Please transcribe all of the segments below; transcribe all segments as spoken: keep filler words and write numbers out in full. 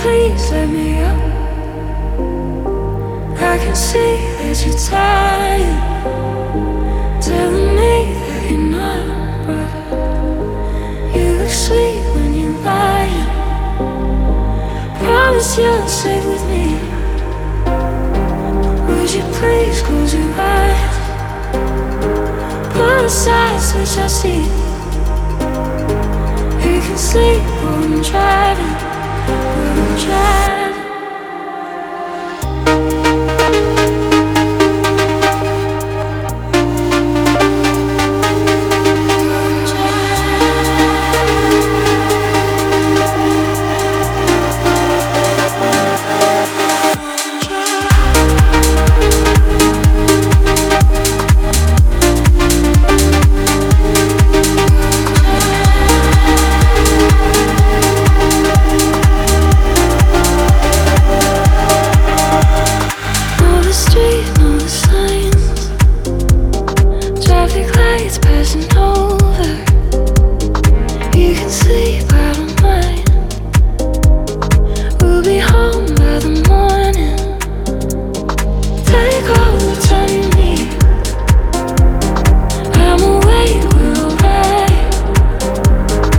please let me up? I can see that you're tired, telling me that you're not, but you look sweet when you're lying. Promise you'll stay with me. Would you please close your eyes? Put aside switch I see. You can sleep while I'm driving, while I'm driving.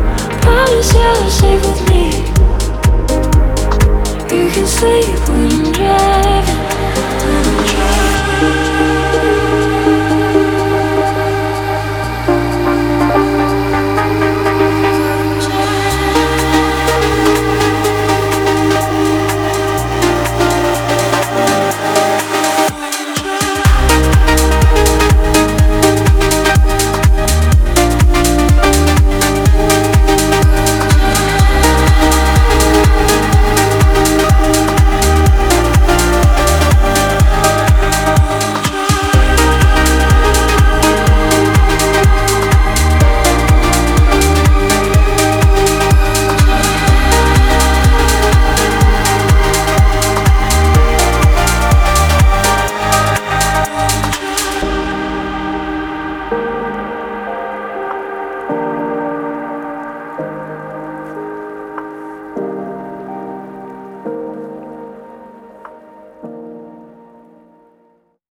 Sleep when